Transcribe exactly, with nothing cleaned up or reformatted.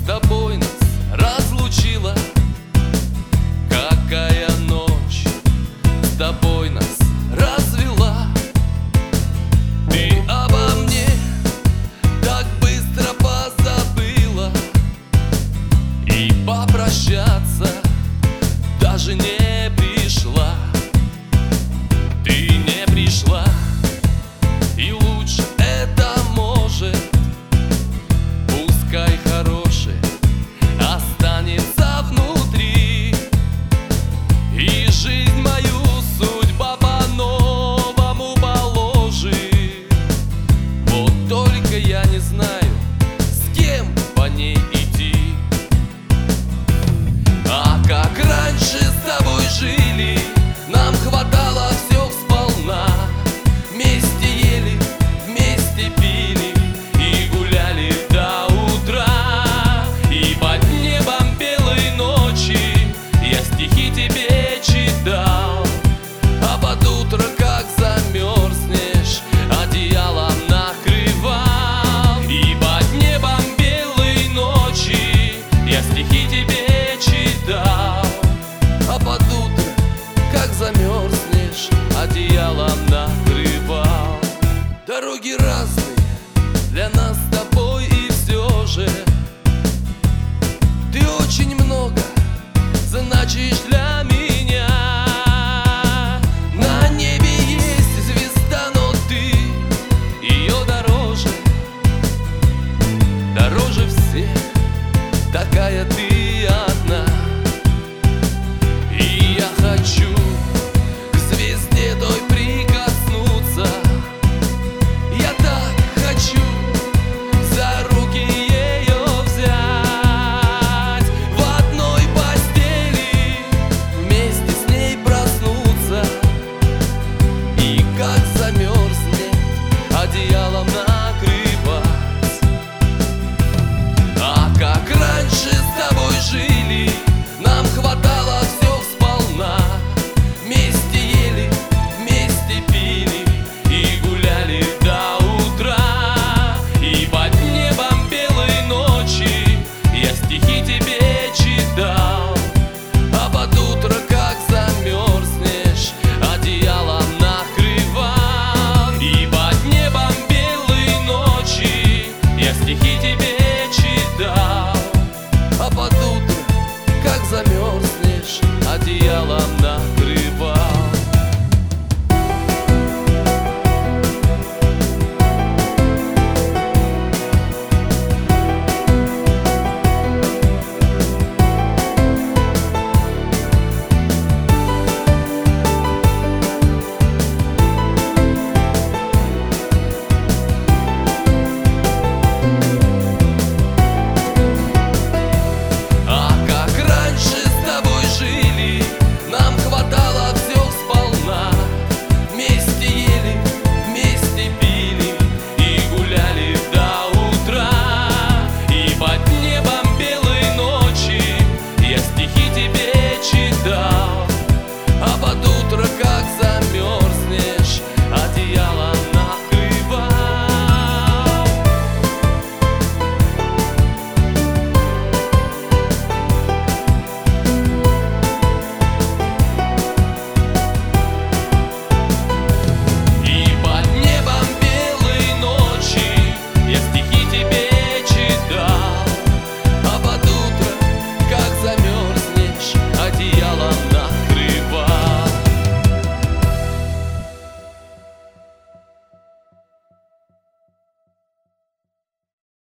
тобой нас разлучила? Какая ночь с тобой нас развела? Ты обо мне так быстро позабыла, и попрощаться даже не пришла. Ты не пришла, и лучше это может. Пускай хорошее останется внутри, и жизнь мою судьба по-новому положит. Вот только я не знаю, с кем по ней идти. А как раньше с тобой жили, нам хватало все сполна. Вместе ели, вместе пили и гуляли до утра. И под небом белой ночи я стихи тебе читал, а под утро, как замерзнешь, одеялом накрывал. И под небом белой ночи я стихи тебе читал, а под утро, как замерзнешь, одеялом накрывал. Дороги разные для нас с тобой, и все же ты очень много значишь для меня. На небе есть звезда, но ты ее дороже, дороже всех, такая ты.